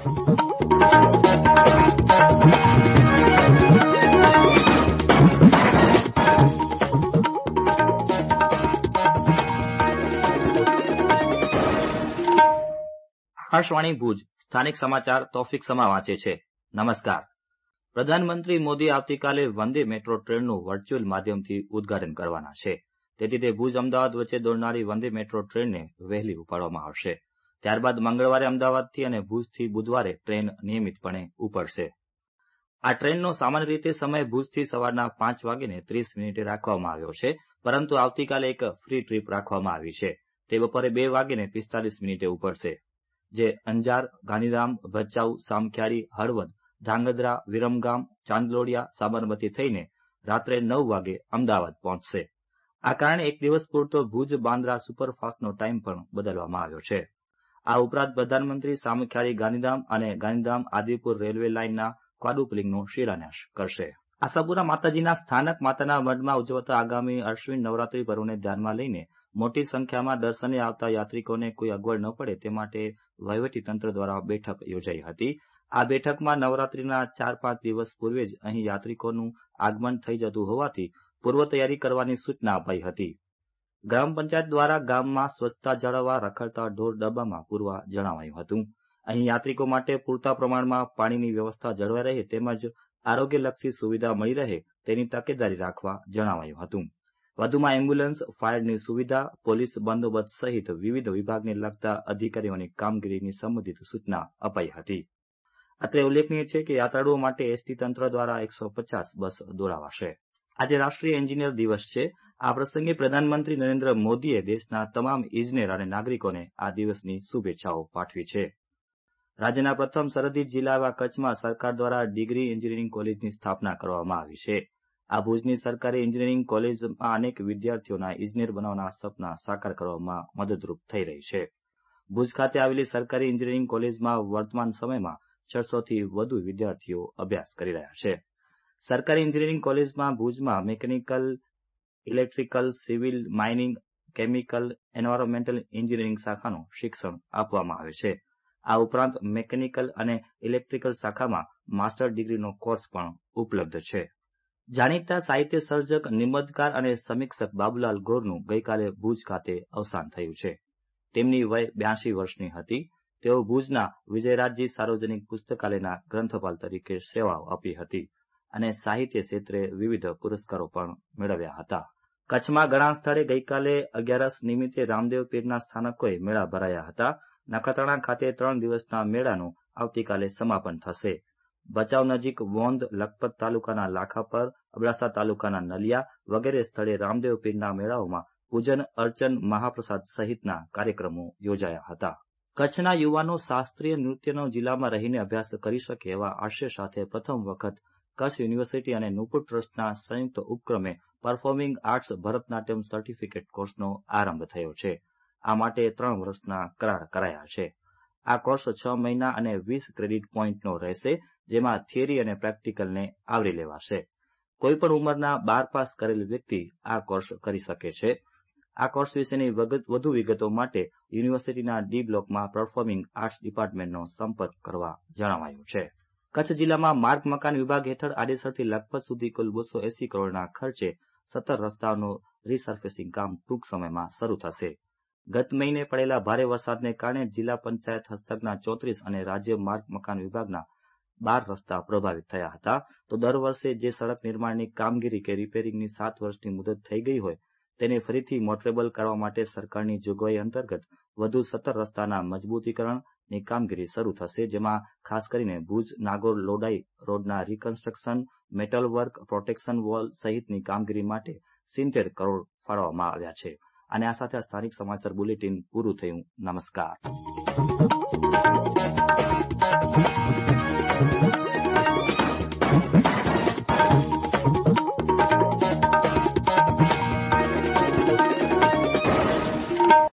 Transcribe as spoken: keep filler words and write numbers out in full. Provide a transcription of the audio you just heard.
આકાશવાણી ભુજ સ્થાનિક સમાચાર તોફિક સમા વાંચે છે. નમસ્કાર. પ્રધાનમંત્રી મોદી આવતીકાલે વંદે મેટ્રો ટ્રેનનું વર્ચ્યુઅલ માધ્યમથી ઉદઘાટન કરવાના છે. તેથી તે ભુજ અમદાવાદ વચ્ચે દોડનારી વંદે મેટ્રો ટ્રેનને વહેલી ઉપાડવામાં આવશે. ત્યારબાદ મંગળવારે અમદાવાદથી અને ભુજથી બુધવારે ટ્રેન નિયમિતપણે ઉપડશે. આ ટ્રેનનો સામાન્ય રીતે સમય ભુજથી સવારના પાંચ વાગીને ત્રીસ મિનિટે રાખવામાં આવ્યો છે, પરંતુ આવતીકાલે એક ફ્રી ટ્રીપ રાખવામાં આવી છે. તે બપોરે બે વાગીને પિસ્તાલીસ મિનિટે ઉપડશે, જે અંજાર, ગાંધીધામ, ભચાઉ, સામખિયારી, હળવદ, ધ્રાંગધ્રા, વિરમગામ, ચાંદલોડિયા, સાબરમતી થઈને રાત્રે નવ વાગે અમદાવાદ પહોંચશે. આ કારણે એક દિવસ પૂરતો ભુજ બાંદ્રા સુપરફાસ્ટનો ટાઈમ પણ બદલવામાં આવ્યો છે. આ ઉપરાંત પ્રધાનમંત્રી સામખિયારી ગાંધીધામ અને ગાંધીધામ આદિપુર રેલવે લાઇનના ક્વાડ્રુપલિંગનો શિલાન્યાસ કરશે. આશાપુરા માતાજીના સ્થાનક માતાના મઢમાં ઉજવાતા આગામી અશ્વિન નવરાત્રી પર્વને ધ્યાનમાં લઈને મોટી સંખ્યામાં દર્શને આવતા યાત્રિકોને કોઈ અગવડ ન પડે તે માટે વહીવટીતંત્ર દ્વારા બેઠક યોજાઈ હતી. આ બેઠકમાં નવરાત્રીના ચાર પાંચ દિવસ પૂર્વે જ અહીં યાત્રિકોનું આગમન થઈ જતું હોવાથી પૂર્વ તૈયારી કરવાની સૂચના અપાઈ હતી. ગ્રામ પંચાયત દ્વારા ગામમાં સ્વચ્છતા જાળવવા રખડતા ઢોર ડબ્બામાં પૂરવા જણાવાયું હતું. અહીં યાત્રિકો માટે પૂરતા પ્રમાણમાં પાણીની વ્યવસ્થા જળવાઈ રહે તેમજ આરોગ્યલક્ષી સુવિધા મળી રહે તેની તકેદારી રાખવા જણાવાયું હતું. વધુમાં એમ્બ્યુલન્સ, ફાયરની સુવિધા, પોલીસ બંદોબસ્ત સહિત વિવિધ વિભાગને લગતા અધિકારીઓની કામગીરીની સંબંધિત સૂચના અપાઈ હતી. અત્રે ઉલ્લેખનીય છે કે યાત્રાળુઓ માટે એસટી તંત્ર દ્વારા એકસો પચાસ બસ દોડાવાશે. આજે રાષ્ટ્રીય એન્જિનિયર દિવસ છે. આ પ્રસંગે પ્રધાનમંત્રી નરેન્દ્ર મોદીએ દેશના તમામ ઇજનેર અને નાગરિકોને આ દિવસની શુભેચ્છાઓ પાઠવી છે. રાજ્યના પ્રથમ સરહદી જિલ્લા એવા કચ્છમાં સરકાર દ્વારા ડિગ્રી એન્જિનિયરિંગ કોલેજની સ્થાપના કરવામાં આવી છે. આ ભુજની સરકારી એન્જિનિયરિંગ કોલેજમાં અનેક વિદ્યાર્થીઓના ઇજનેર બનવાના સપના સાકાર કરવામાં મદદરૂપ થઈ રહી છે. ભુજ ખાતે આવેલી સરકારી એન્જિનિયરિંગ કોલેજમાં વર્તમાન સમયમાં છસો થી વધુ વિદ્યાર્થીઓ અભ્યાસ કરી રહ્યા છે. સરકારી એન્જિનિયરિંગ કોલેજમાં ભુજમાં mechanical, electrical, civil, mining, chemical, environmental engineering શાખાનું શિક્ષણ આપવામાં આવે છે. આ ઉપરાંત મેકેનિકલ અને ઇલેક્ટ્રિકલ શાખામાં માસ્ટર ડિગ્રીનો કોર્સ પણ ઉપલબ્ધ છે. જાણીતા સાહિત્ય સર્જક, નિબંધકાર અને સમીક્ષક બાબુલાલ ગોરનું ગઈકાલે ભુજ ખાતે અવસાન થયું છે. તેમની વય બ્યાસી વર્ષની હતી. તેઓ ભુજના વિજયરાજજી સાર્વજનિક પુસ્તકાલયના ગ્રંથપાલ તરીકે સેવાઓ આપી હતી અને સાહિત્ય ક્ષેત્રે વિવિધ પુરસ્કારો પણ મેળવ્યા હતા. કચ્છમાં ઘણા સ્થળે ગઈકાલે અગિયારસ નિમિત્તે રામદેવ પીરના સ્થાનકોએ મેળા ભરાયા હતા. નખત્રાણા ખાતે ત્રણ દિવસના મેળાનું આવતીકાલે સમાપન થશે. ભચાઉ નજીક વોંધ, લખપત તાલુકાના લાખાપર, અબડાસા તાલુકાના નલિયા વગેરે સ્થળે રામદેવ પીરના મેળાઓમાં પૂજન અર્ચન, મહાપ્રસાદ સહિતના કાર્યક્રમો યોજાયા હતા. કચ્છના યુવાનો શાસ્ત્રીય નૃત્યનો જિલ્લામાં રહીને અભ્યાસ કરી શકે એવા આશય સાથે પ્રથમ વખત કચ્છ યુનિવર્સિટી અને નુપુર ટ્રસ્ટના સંયુક્ત ઉપક્રમે પરફોર્મિંગ આર્ટ્સ ભરતનાટ્યમ સર્ટિફિકેટ કોર્સનો આરંભ થયો છે. આ માટે ત્રણ વર્ષના કરાર કરાયા છે. આ કોર્સ છ મહિના અને વીસ ક્રેડિટ પોઈન્ટનો રહેશે, જેમાં થિયરી અને પ્રેક્ટિકલને આવરી લેવાશે. કોઈપણ ઉંમરના બાર પાસ કરેલ વ્યક્તિ આ કોર્સ કરી શકે છે. આ કોર્સ વિશેની વધુ વિગતો માટે યુનિવર્સિટીના ડી બ્લોકમાં પરફોર્મિંગ આર્ટ્સ ડિપાર્ટમેન્ટનો સંપર્ક કરવા જણાવાયું છે. કચ્છ જિલ્લામાં માર્ગ મકાન વિભાગ હેઠળ આડેસરથી લખપત સુધી કુલ બસો એસી કરોડના ખર્ચે સત્તર રસ્તાઓનું રીસર્ફેસિંગ કામ ટૂંક સમયમાં શરૂ થશે. ગત મહિને પડેલા ભારે વરસાદને કારણે જિલ્લા પંચાયત હસ્તકના ચોત્રીસ અને રાજ્ય માર્ગ મકાન વિભાગના બાર રસ્તા પ્રભાવિત થયા હતા. તો દર વર્ષે જે સડક નિર્માણની કામગીરી કે રિપેરિંગની સાત વર્ષની મુદત થઈ ગઈ હોય તેને ફરીથી મોટરેબલ કરવા માટે સરકારની જોગવાઈ અંતર્ગત વધુ સત્તર રસ્તાના મજબૂતીકરણની કામગીરી શરૂ થશે, જેમાં ખાસ કરીને ભુજ નાગોર લોડાઈ રોડના reconstruction, metal work, protection wall સહિતની કામગીરી માટે સિત્તેર કરોડ ફાળવવામાં આવ્યા છે. અને આ સાથે સ્થાનિક સમાચાર બુલેટિન પૂરું થયું. નમસ્કાર.